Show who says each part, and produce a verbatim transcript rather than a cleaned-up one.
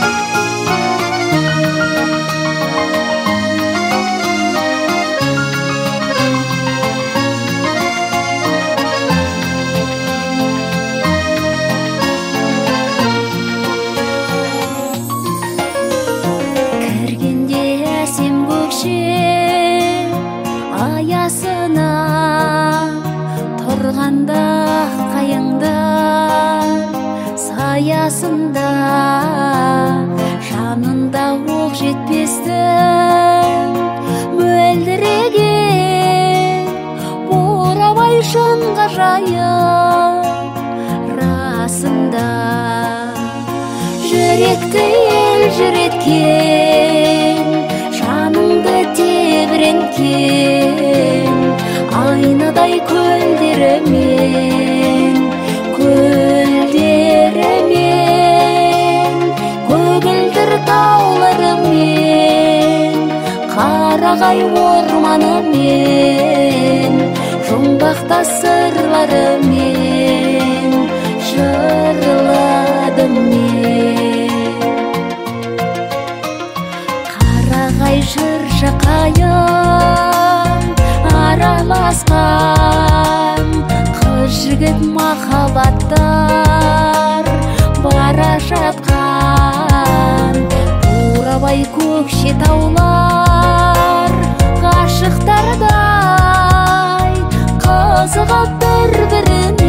Speaker 1: аясына тұрғанда қайыңда саясында жанында оқ жетпестің мөлдіреген бурабай шын ғажайып расында жүректі елжіреткен жаныңды тебіренткен айнадай көлдерімен көлдерімен көгілдір тауларымен қарағай орманымен жұмбақта сырларымен жырладым мен қарағай жыр жақайым араласқан қыз жігіт махаббаттар бара жатқан бурабай көкшетаулар ғашықтардай қызығып бір-біріне